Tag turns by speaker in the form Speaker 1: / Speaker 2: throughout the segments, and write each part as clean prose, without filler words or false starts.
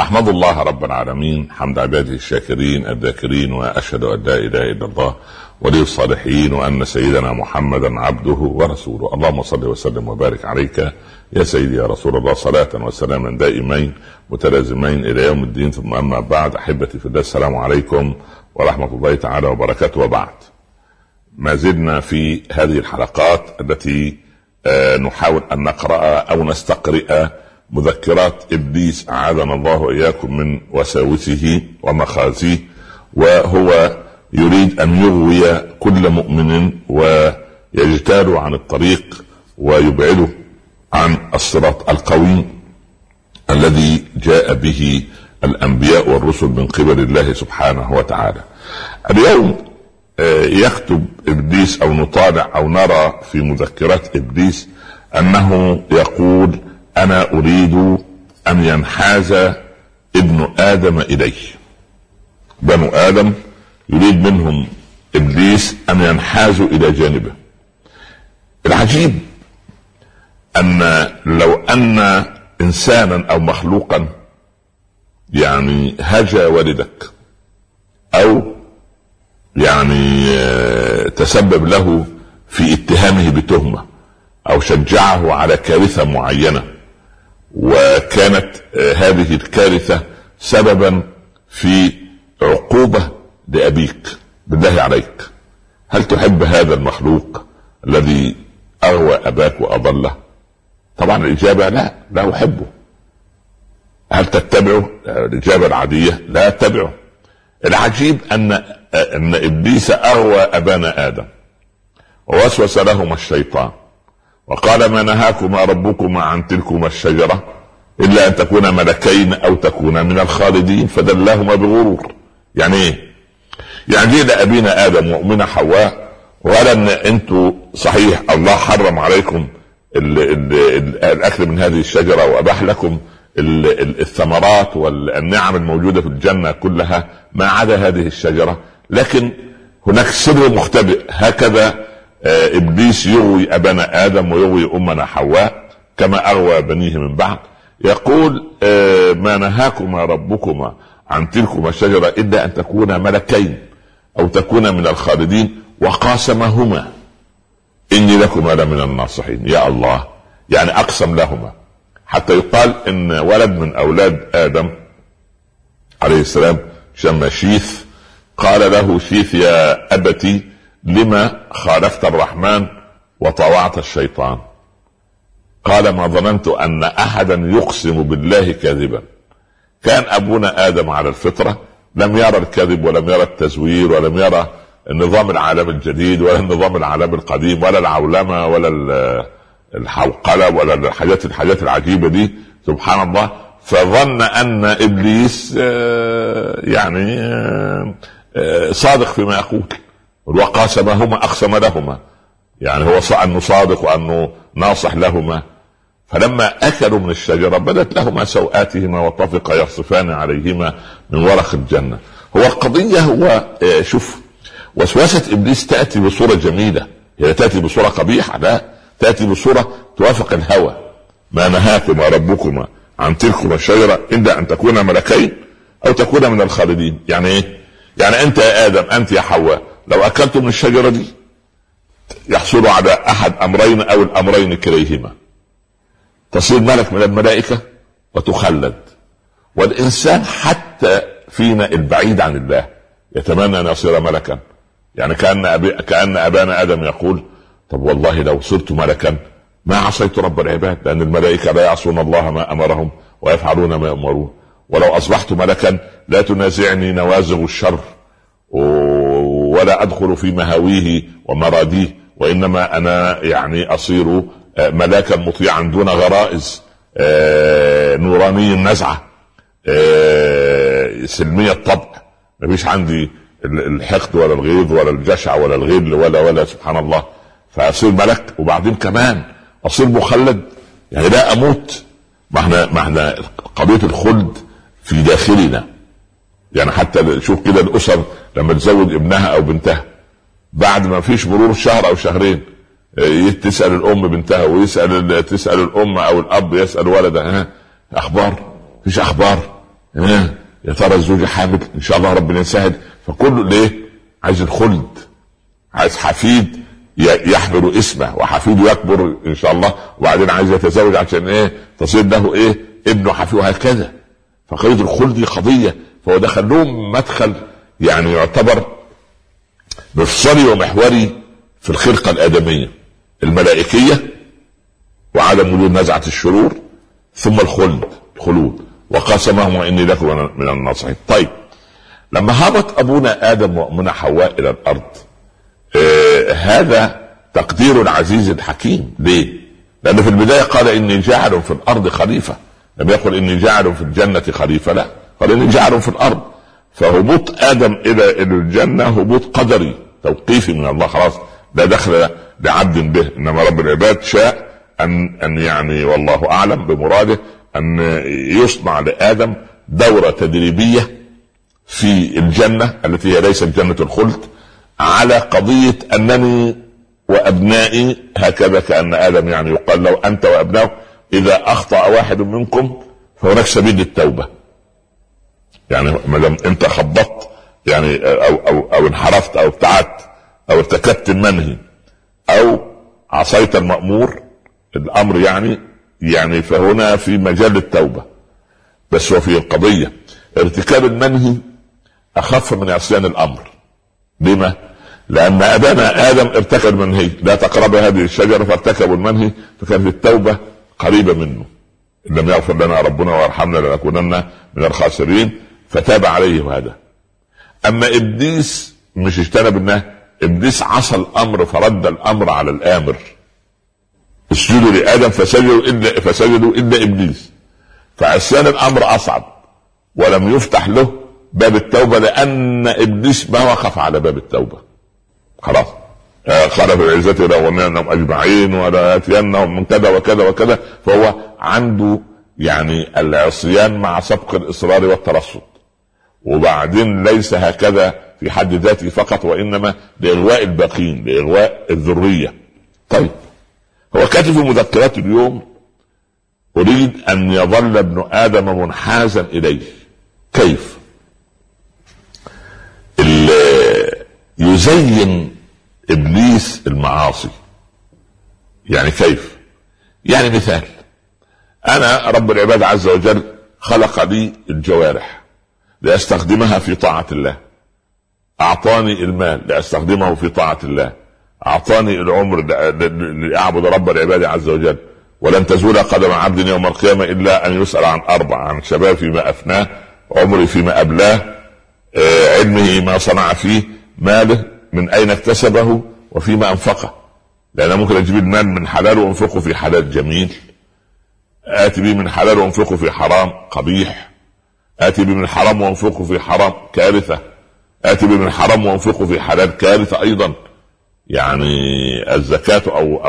Speaker 1: أحمد الله رب العالمين حمد عباده الشاكرين الذاكرين، وأشهد أن لا إله إلا الله ولي الصالحين، وأن سيدنا محمدا عبده ورسوله. اللهم صل وسلم وبارك عليك يا سيدي يا رسول الله، صلاة وسلاما دائمين متلازمين إلى يوم الدين. ثم أما بعد، أحبتي في الله، السلام عليكم ورحمة الله تعالى وبركاته. وبعد، ما زلنا في هذه الحلقات التي نحاول أن نقرأ أو نستقرئ مذكرات إبليس، أعاذنا الله وإياكم من وساوسه ومخازيه، وهو يريد أن يغوي كل مؤمن ويجتال عن الطريق ويبعده عن الصراط القويم الذي جاء به الأنبياء والرسل من قبل الله سبحانه وتعالى. اليوم يكتب إبليس أو نطالع أو نرى في مذكرات إبليس أنه يقول: أنا أريد أن ينحاز ابن آدم إليه. بنو آدم يريد منهم إبليس أن ينحازوا إلى جانبه. العجيب أن لو أن إنسانا أو مخلوقا يعني هجا والدك أو يعني تسبب له في اتهامه بتهمة أو شجعه على كارثة معينة، وكانت هذه الكارثة سببا في عقوبة لأبيك، بالله عليك هل تحب هذا المخلوق الذي أغوى أباك وأضله؟ طبعا الإجابة لا أحبه. هل تتبعه؟ الإجابة العادية لا أتبعه. العجيب أن إبليس أغوى أبانا آدم ووسوس لهما الشيطان وقال: ما نهاكما ربكما عن تلكما الشجرة إلا أن تكونا ملكين أو تكونا من الخالدين، فدلاهما بغرور. يعني إيه؟ يعني جيل أبينا آدم وأمنا حواء وقال أن أنتوا صحيح الله حرم عليكم الأكل من هذه الشجرة وأباح لكم الثمرات والنعم الموجودة في الجنة كلها ما عدا هذه الشجرة، لكن هناك سر مختبئ. هكذا إبليس يغوي أبانا آدم ويغوي أمنا حواء كما أغوى بنيه من بعد. يقول: ما نهاكما ربكما عن تلكما الشجرة إلا أن تكونا ملكين أو تكونا من الخالدين وقاسمهما إني لكما لمن الناصحين. يا الله، يعني أقسم لهما، حتى يقال إن ولد من أولاد آدم عليه السلام شم شيث قال له شيث: يا أبتي لما خالفت الرحمن وطوعت الشيطان؟ قال: ما ظننت أن أحدا يقسم بالله كاذبا. كان أبونا آدم على الفطرة، لم يرى الكذب ولم يرى التزوير ولم يرى النظام العالمي الجديد ولا النظام العالمي القديم ولا العولمة ولا الحوقلة ولا الحاجات العجيبة دي، سبحان الله. فظن أن إبليس يعني صادق فيما يقول، وقاسمهما أقسم لهما، يعني هو أنه صادق وأنه ناصح لهما. فلما أكلوا من الشجرة بدت لهما سوآتهما وطفقا يخصفان عليهما من ورق الجنة. هو القضية هو شوف، وسواسة إبليس تأتي بصورة جميلة، هي تأتي بصورة قبيحة، لا، تأتي بصورة توافق الهوى. ما نهاكما ربكما عن تلكما الشجرة إلا أن تكونا ملكين أو تكونا من الخالدين. يعني إيه؟ يعني أنت يا آدم، أنت يا حواء، لو أكلتم من الشجرة دي يحصل على أحد أمرين أو الأمرين كليهما: تصير ملك من الملائكة وتخلد. والإنسان حتى فينا البعيد عن الله يتمنى أن يصير ملكا. يعني كأن أبانا آدم يقول: طب والله لو صرت ملكا ما عصيت رب العباد، لأن الملائكة لا يعصون الله ما أمرهم ويفعلون ما يؤمرون. ولو أصبحت ملكا لا تنازعني نوازغ الشر ولا أدخل في مهاويه ومراديه، وإنما أنا يعني أصير ملاكا مطيعا دون غرائز، نوراني النزعة، سلمية الطبع، ما فيش عندي الحقد ولا الغيظ ولا الجشع ولا الغل ولا سبحان الله. فأصير ملك وبعدين كمان أصير مخلد، يعني لا أموت. ما احنا قضية الخلد في داخلنا. يعني حتى شوف كده الأسر لما تزوج ابنها أو بنتها بعد ما فيش مرور شهر أو شهرين تسأل الأم بنتها وتسأل الأم أو الأب يسأل ولده: أخبار؟ فيش أخبار. يا ترى الزوج حامل ان شاء الله ربنا يسهل. فكله ليه؟ عايز الخلد، عايز حفيد يحمل اسمه وحفيده يكبر ان شاء الله، وبعدين عايز يتزوج عشان تصير له ابنه حفيده، وهكذا. فقضيه الخلد دي قضيه، فهو دخل لهم مدخل يعني يعتبر مفصلي ومحوري في الخلقه الادميه، الملائكيه وعدم وجود نزعه الشرور، ثم الخلود. وقاسمهم اني لكم من الناصحين. طيب لما هبط ابونا ادم وامنا حواء الى الارض، هذا تقدير العزيز الحكيم. ليه؟ لأنه في البداية قال إني جاعل في الأرض خليفة، لم يقل إني جاعل في الجنة خليفة، لا، قال إني جاعل في الأرض. فهبوط آدم إلى الجنة هبوط قدري توقيفي من الله، خلاص لا دخل لعبد به، إنما رب العباد شاء أن يعني والله أعلم بمراده أن يصنع لآدم دورة تدريبية في الجنة التي هي ليست جنة الخلد، على قضية أنني وأبنائي هكذا، كأن آدم يعني يقال له أنت وأبنائه إذا أخطأ واحد منكم فهناك سبيل للتوبة. يعني ما دام أنت خبطت يعني أو انحرفت أو ابتعدت أو ارتكبت المنهي أو عصيت المأمور الأمر يعني فهنا في مجال التوبة. بس وفي القضية ارتكاب المنهي أخف من عصيان الأمر. لما؟ لأن أبانا آدم ارتكب المنهي، لا تقرب هذه الشجرة، فارتكبوا المنهي، فكانت التوبة قريبة منه. إن لم يغفر لنا ربنا ويرحمنا لنكونن من الخاسرين، فتاب عليه هذا. أما إبليس مش اجتنب النهي، إبليس عصى الأمر فرد الأمر على الآمر. اسجدوا لآدم فسجدوا إلا إبليس، فعصيان الأمر أصعب، ولم يفتح له باب التوبة لأن إبليس ما وقف على باب التوبة. خلاص قال في العزة لأغوينهم أجمعين ولا يأتينهم من كذا وكذا وكذا. فهو عنده يعني العصيان مع سبق الإصرار والترصد، وبعدين ليس هكذا في حد ذاته فقط، وإنما لإغواء الباقين، لإغواء الذرية. طيب هو كاتب في مذكرات اليوم: أريد أن يظل ابن آدم منحازا إليه. كيف؟ يزين إبليس المعاصي. يعني كيف؟ يعني مثال، أنا رب العباد عز وجل خلق لي الجوارح لأستخدمها في طاعة الله، أعطاني المال لأستخدمه في طاعة الله، أعطاني العمر لأعبد رب العباد عز وجل. ولن تزول قدم عبد يوم القيامة إلا أن يسأل عن 4: عن شباب فيما أفناه، عمري فيما أبلاه، علمه ما صنع فيه، ماله من أين اكتسبه، وفيما أنفقه. لأن ممكن أجيب المال من حلال وأنفقه في حلال جميل، آتي به من حلال وأنفقه في حرام قبيح، آتي به من حرام وأنفقه في حرام كارثة، آتي به من حرام وأنفقه في حلال كارثة أيضا. يعني الزكاة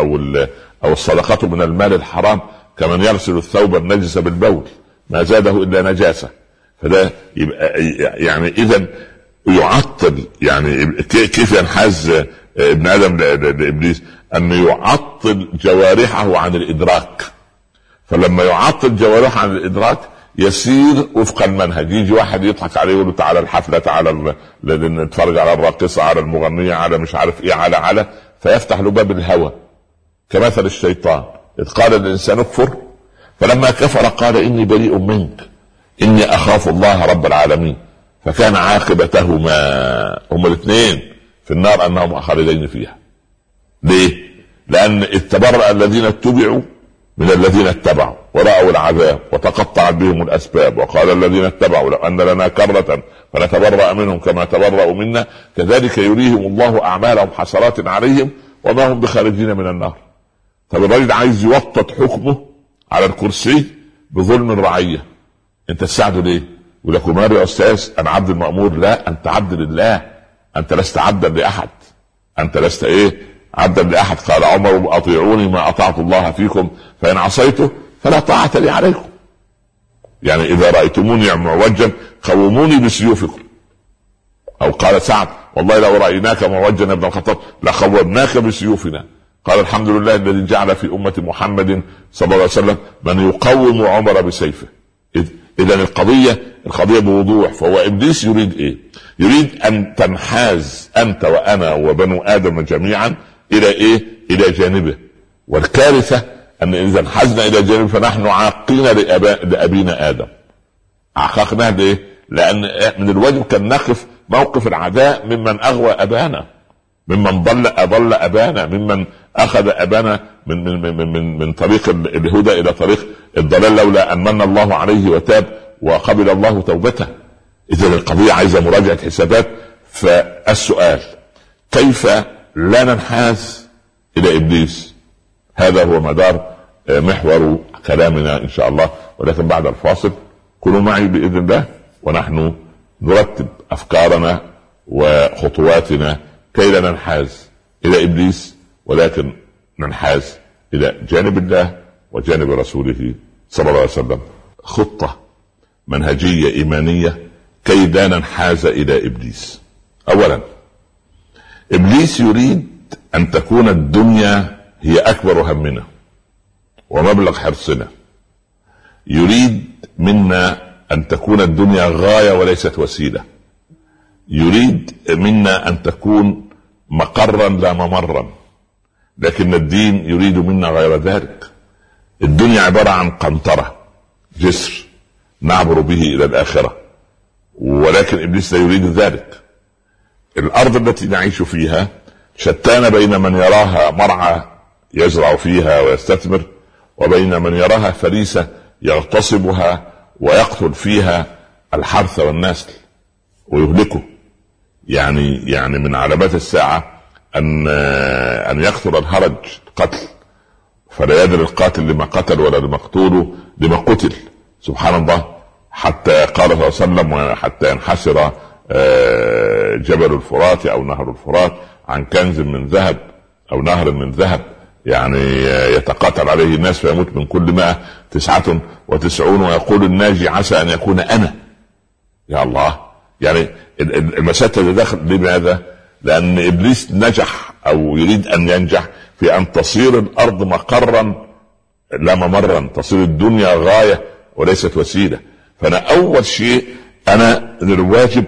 Speaker 1: أو الصدقة من المال الحرام كمن يغسل الثوب النجس بالبول، ما زاده إلا نجاسة. فده يبقى يعني إذن يعطل، يعني كيف ينحاز ابن آدم لإبليس؟ أن يعطل جوارحه عن الإدراك. فلما يعطل جوارحه عن الإدراك يسير وفق المنهج. يجي واحد يضحك عليه يقول له تعالى الحفلة، تعالى نتفرج على الراقصة، على المغنية، على مش عارف ايه، على فيفتح له باب الهوى. كمثل الشيطان إذ قال الإنسان اكفر فلما كفر قال إني بريء منك إني أخاف الله رب العالمين. فكان عاقبتهما هما الاثنين في النار أنهم خالدين فيها. ليه؟ لأن اتبرأ الذين اتبعوا من الذين اتبعوا ورأوا العذاب وتقطعت بهم الأسباب. وقال الذين اتبعوا لو أن لنا كرة فنتبرأ منهم كما تبرأوا منا كذلك يريهم الله أعمالهم حسرات عليهم وما هم بخارجين من النار. طب الراجل عايز يوطد حكمه على الكرسي بظلم الرعية، انت تساعده ليه؟ يقول لك ماري يا أستاذ أنا عبد المأمور. لا، أنت عبد لله، أنت لست عبدا لأحد، أنت لست عبدا لأحد. قال عمر أطيعوني ما أطعت الله فيكم فإن عصيته فلا طاعة لي عليكم. يعني إذا رأيتموني معوجا قوموني بسيوفكم. أو قال سعد والله لو رأيناك معوجا ابن الخطاب لقومناك بسيوفنا. قال الحمد لله الذي جعل في أمة محمد صلى الله عليه وسلم من يقوم عمر بسيفه. اذا القضيه بوضوح. فهو ابليس يريد ايه؟ يريد ان تنحاز انت وانا وبنو ادم جميعا الى ايه؟ الى جانبه. والكارثه ان اذا انحازنا الى جانبه فنحن عاقين لابينا ادم. عاقناه ليه؟ لان من الواجب كان نقف موقف العداء ممن اغوى ابانا، ممن اضل ابانا، ممن اخذ ابانا من طريق الهدى الى طريق الضلال، لولا ان من الله عليه وتاب وقبل الله توبته. اذا القضيه عايزه مراجعه حسابات. فالسؤال كيف لا ننحاز الى ابليس؟ هذا هو مدار محور كلامنا ان شاء الله. ولكن بعد الفاصل كونوا معي باذن الله، ونحن نرتب افكارنا وخطواتنا كي لا ننحاز الى ابليس، ولكن ننحاز الى جانب الله وجانب رسوله صلى الله عليه وسلم. خطة منهجية ايمانية كي لا ننحاز الى ابليس. اولا، ابليس يريد ان تكون الدنيا هي اكبر همنا ومبلغ حرصنا. يريد منا ان تكون الدنيا غاية وليست وسيلة. يريد منا ان تكون مقرا لا ممرا، لكن الدين يريد منا غير ذلك. الدنيا عبارة عن قنطرة، جسر نعبر به الى الاخرة، ولكن ابليس لا يريد ذلك. الارض التي نعيش فيها شتان بين من يراها مرعى يزرع فيها ويستثمر، وبين من يراها فريسة يغتصبها ويقتل فيها الحرث والنسل ويهلكه. يعني من علامات الساعة ان يكثر الهرج، القتل، فلا يدري القاتل لما قتل ولا المقتول لما قتل. سبحان الله. حتى قال صلى الله عليه وسلم: وحتى ينحسر جبل الفرات او نهر الفرات عن كنز من ذهب او نهر من ذهب، يعني يتقاتل عليه الناس فيموت من كل 199 ويقول الناجي عسى ان يكون انا. يا الله، يعني المسألة تتداخل. لماذا؟ لان ابليس نجح او يريد ان ينجح في ان تصير الارض مقرا لا ممرا، تصير الدنيا غاية وليست وسيلة. فانا اول شيء انا الواجب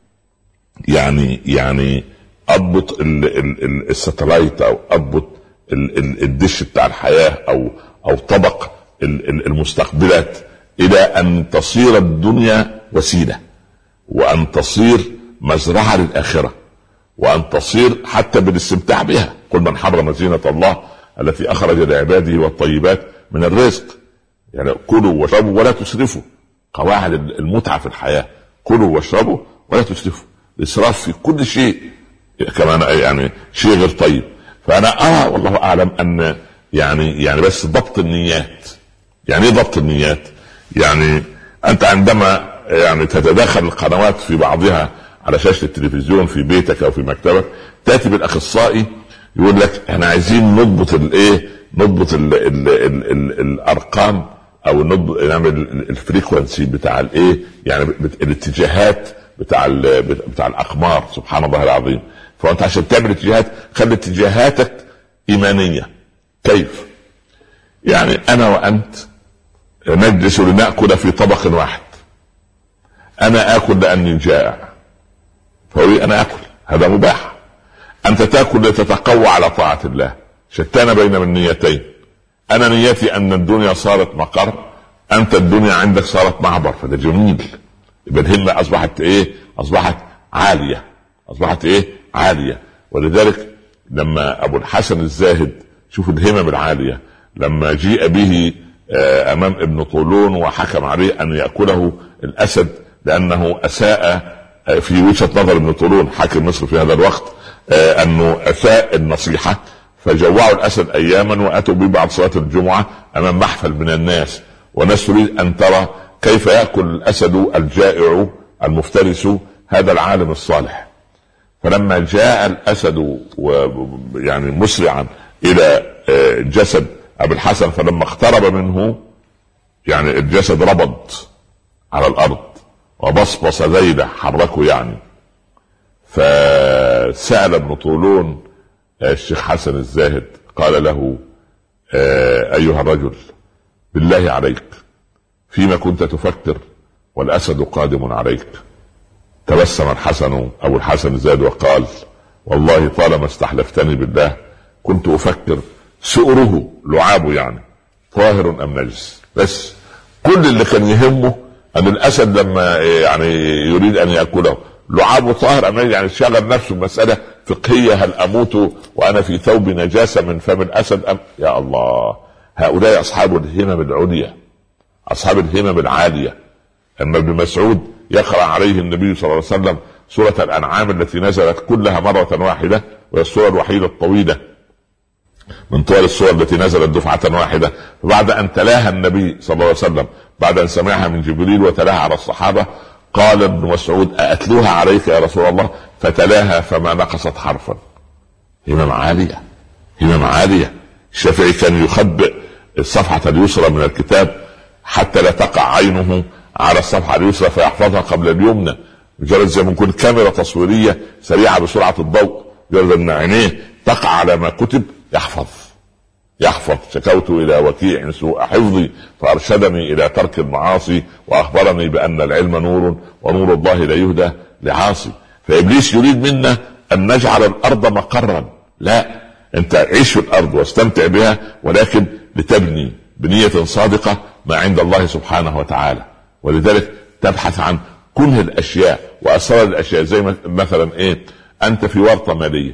Speaker 1: يعني اضبط الستلايت او اضبط الدش بتاع الحياة او طبق المستقبلات الى ان تصير الدنيا وسيلة، وان تصير مزرعة للآخرة، وان تصير حتى بالاستمتاع بها. قل من حرم زينة الله التي اخرج لعباده والطيبات من الرزق. يعني كلوا واشربوا ولا تسرفوا، قواعد المتعة في الحياة. كلوا واشربوا ولا تسرفوا. الاسراف في كل شيء كمان يعني شيء غير طيب. فانا ارى والله اعلم ان يعني بس ضبط النيات. يعني ايه ضبط النيات؟ يعني انت عندما يعني تتداخل القنوات في بعضها على شاشة التلفزيون في بيتك او في مكتبك، تاتي بالاخصائي يقول لك احنا عايزين نضبط نضبط الارقام او نعمل الفريكونسي بتاع يعني الاتجاهات بتاع الاقمار. سبحان الله العظيم. فانت عشان تعمل اتجاهات خلي اتجاهاتك ايمانية. كيف؟ يعني انا وانت نجلس لنأكل في طبق واحد. انا اكل لاني جائع فأريد انا اكل، هذا مباح. انت تاكل لتتقوى على طاعة الله. شتان بين من نيتين. انا نيتي ان الدنيا صارت مقر، انت الدنيا عندك صارت معبر، فده جميل. يبقى الهمة اصبحت عالية. عالية. ولذلك لما ابو الحسن الزاهد، شوف الهمم العالية، لما جيء به امام ابن طولون وحكم عليه ان يأكله الاسد لانه اساء في وجهة نظر ابن طولون حاكم مصر في هذا الوقت، انه اساء النصيحة، فجوعوا الاسد اياما واتوا به بعد صلاة الجمعة امام محفل من الناس، والناس تريد ان ترى كيف يأكل الاسد الجائع المفترس هذا العالم الصالح. فلما جاء الاسد يعني مسرعا الى جسد ابي الحسن، فلما اقترب منه يعني الجسد ربض على الارض وبصبص ذيله حركه يعني. فسأل ابن طولون الشيخ حسن الزاهد قال له: ايها الرجل بالله عليك فيما كنت تفكر والأسد قادم عليك. تبسم الحسن أبو الحسن زاد وقال: والله طالما استحلفتني بالله كنت أفكر سؤره لعابه يعني طاهر أم نجس. بس كل اللي كان يهمه أن الأسد لما يعني يريد أن يأكله لعابه طاهر أم نجس، يعني شغل نفسه مسألة فقهية: هل أموت وأنا في ثوب نجاسة من فم الأسد أم؟ يا الله، هؤلاء أصحاب الهمم العليا، أصحاب الهمم العالية. أما ابن مسعود يقرأ عليه النبي صلى الله عليه وسلم سورة الأنعام التي نزلت كلها مرة واحدة، وهي السورة الوحيدة الطويلة من طوال السور التي نزلت دفعة واحدة. فبعد أن تلاها النبي صلى الله عليه وسلم بعد أن سمعها من جبريل وتلاها على الصحابة قال ابن مسعود: أأتلوها عليك يا رسول الله؟ فتلاها فما نقصت حرفا. همم عالية، همم عالية. الشافعي كان يخبئ الصفحة اليسرى من الكتاب حتى لا تقع عينه على الصفحة اليسرى فيحفظها قبل اليمنى، مجرد زي ما يكون كاميرا تصويرية سريعة بسرعة الضوء، مجرد ان عينيه تقع على ما كتب يحفظ. شكوت الى وكيع سوء حفظي فارشدني الى ترك المعاصي واخبرني بان العلم نور ونور الله لا يهدى لعاصي. فابليس يريد منا ان نجعل الارض مقرا. لا، انت عيش في الارض واستمتع بها، ولكن لتبني بنية صادقة ما عند الله سبحانه وتعالى. ولذلك تبحث عن كنه الاشياء واسرار الاشياء. زي مثلا انت في ورطة مالية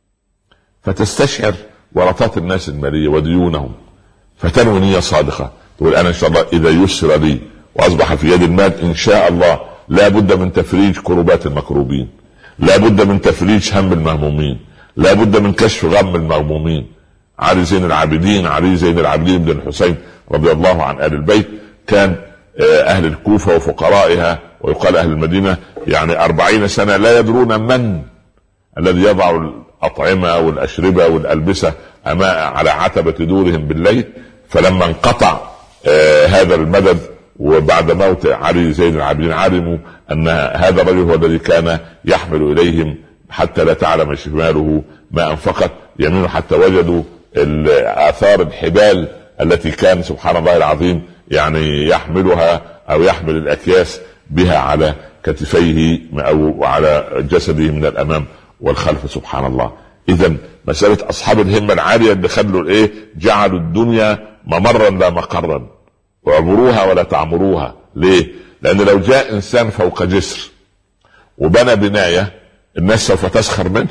Speaker 1: فتستشعر ورطات الناس المالية وديونهم، فتنوي نية صادقة، تقول انا ان شاء الله اذا يسر لي واصبح في يد المال ان شاء الله لا بد من تفريج كربات المكروبين، لا بد من تفريج هم المهمومين، لا بد من كشف غم المغمومين. علي زين العابدين بن الحسين رضي الله عن آل البيت كان أهل الكوفة وفقرائها ويقال أهل المدينة يعني 40 سنة لا يدرون من الذي يضع الأطعمة والأشربة والألبسة على عتبة دورهم بالليل. فلما انقطع هذا المدد وبعد موت علي زين العابدين علموا أن هذا الرجل هو الذي كان يحمل إليهم حتى لا تعلم شماله ما أنفقت يمينه، حتى وجدوا آثار الحبال التي كان سبحان الله العظيم يعني يحملها أو يحمل الأكياس بها على كتفيه أو على جسده من الأمام والخلف. سبحان الله. إذن مسألة أصحاب الهمة العالية اللي خلوا جعلوا الدنيا ممرا لا مقرا، وعبروها ولا تعمروها. ليه؟ لأن لو جاء إنسان فوق جسر وبنى بناية الناس سوف تسخر منه،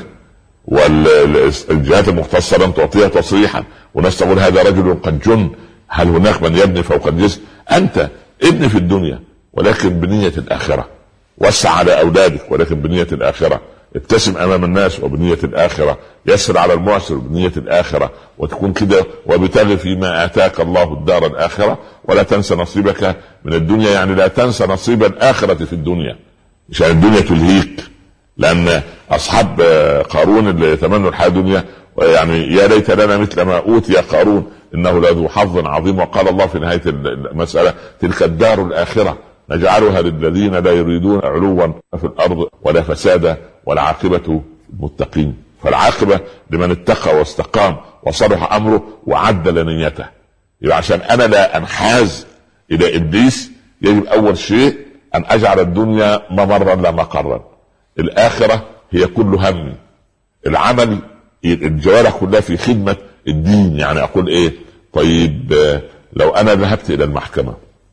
Speaker 1: والجهات المختصة لم تعطيها تصريحا، وناس تقول هذا رجل قد جن. هل هناك من يبني فوق الجسر؟ أنت ابني في الدنيا ولكن بنية الآخرة، وسع على أولادك ولكن بنية الآخرة، ابتسم أمام الناس وبنية الآخرة، يسر على المعسر بنية الآخرة، وتكون كده وابتغ فيما آتاك الله الدار الآخرة ولا تنسى نصيبك من الدنيا. يعني لا تنسى نصيب الآخرة في الدنيا، مش الدنيا تلهيك. لأن أصحاب قارون اللي يتمنوا الحياة الدنيا يعني يا ليت لنا مثل ما أوتي قارون إنه لذو حظ عظيم. وقال الله في نهاية المسألة تلك الدار الآخرة نجعلها للذين لا يريدون علوا في الأرض ولا فسادا والعاقبة المتقين. فالعاقبة لمن اتقى واستقام وصلح أمره وعدل نيته. يبقى عشان أنا لا أنحاز إلى إبليس يجب أول شيء أن أجعل الدنيا ممرا لا مقرا. الآخرة هي كل همي، العمل الجوارح كلها في خدمة الدين. يعني أقول طيب لو أنا ذهبت إلى المحكمة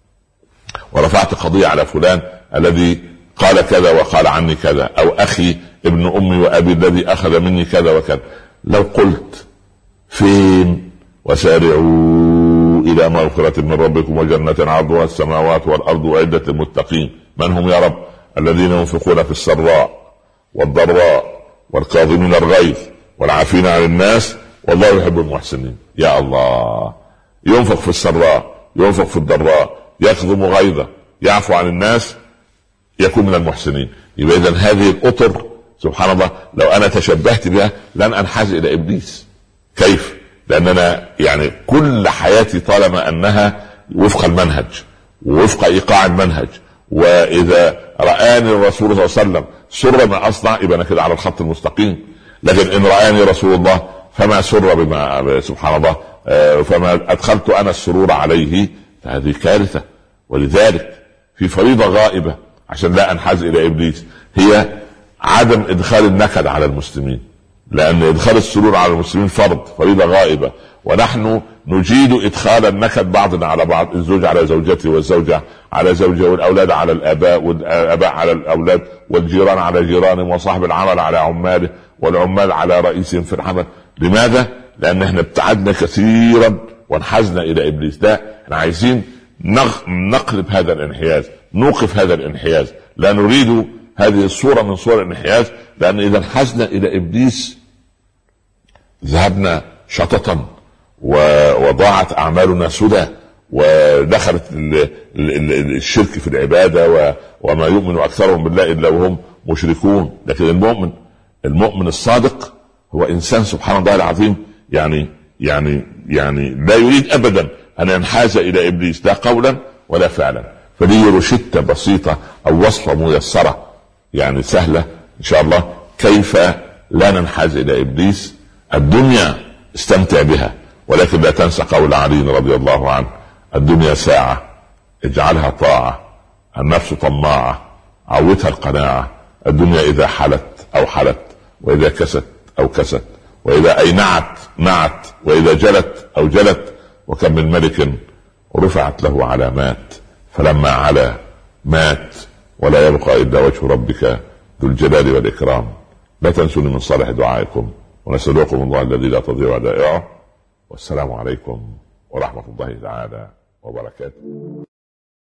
Speaker 1: ورفعت قضية على فلان الذي قال كذا وقال عني كذا، أو أخي ابن أمي وأبي الذي أخذ مني كذا وكذا، لو قلت فين وسارعوا إلى مغفرة من ربكم وجنة عرضها السماوات والأرض وعدة المتقين. من هم يا رب؟ الذين ينفقون في السراء والضراء والكاظمين الغيظ والعافين عن الناس والله يحب المحسنين. يا الله، ينفق في السراء ينفق في الضراء يكظم غيظه يعفو عن الناس يكون من المحسنين. يبقى إذن هذه الأطر سبحان الله لو أنا تشبهت بها لن أنحاز إلى إبليس. كيف؟ لأننا يعني كل حياتي طالما أنها وفق المنهج ووفق إيقاع المنهج، وإذا رآني الرسول صلى الله عليه وسلم سر ما أصنع يبقى أنا كده على الخط المستقيم. لكن إن رآني رسول الله فما سر بما سبحان الله فما أدخلت أنا السرور عليه فهذه كارثة. ولذلك في فريضة غائبة عشان لا انحاز الى ابليس، هي عدم ادخال النكد على المسلمين، لان ادخال السرور على المسلمين فريضة غائبة، ونحن نجيد ادخال النكد بعضنا على بعض، الزوج على زوجته والزوجة على زوجه والاولاد على الاباء والاباء على الاولاد والجيران على جيرانهم وصاحب العمل على عماله والعمال على رئيسهم في العمل. لماذا؟ لان احنا ابتعدنا كثيرا وانحازنا الى ابليس. ده احنا عايزين نقلب هذا الانحياز، نوقف هذا الانحياز، لا نريد هذه الصورة من صور الانحياز، لان اذا انحازنا الى ابليس ذهبنا شططا وضاعت اعمالنا سدى، ودخلت الشرك في العبادة وما يؤمن اكثرهم بالله الا وهم مشركون. لكن المؤمن الصادق هو انسان سبحان الله العظيم يعني لا يريد ابدا ان ينحاز الى ابليس لا قولا ولا فعلا. فدي روشتة بسيطة او وصفة ميسرة يعني سهلة ان شاء الله كيف لا ننحاز الى ابليس. الدنيا استمتع بها، ولكن لا تنسى قول علي رضي الله عنه: الدنيا ساعة اجعلها طاعة، النفس طماعة عودها القناعة، الدنيا اذا حلت او حلت، واذا كست او كست، واذا اينعت نعت، واذا جلت او جلت. وكم من ملك رفعت له علامات فلما علا مات، ولا يبقى الا وجه ربك ذو الجلال والاكرام. لا تنسوني من صالح دعائكم، ونسألكم الله الذي لا تضيع ودائعه. والسلام عليكم ورحمة الله تعالى وبركاته.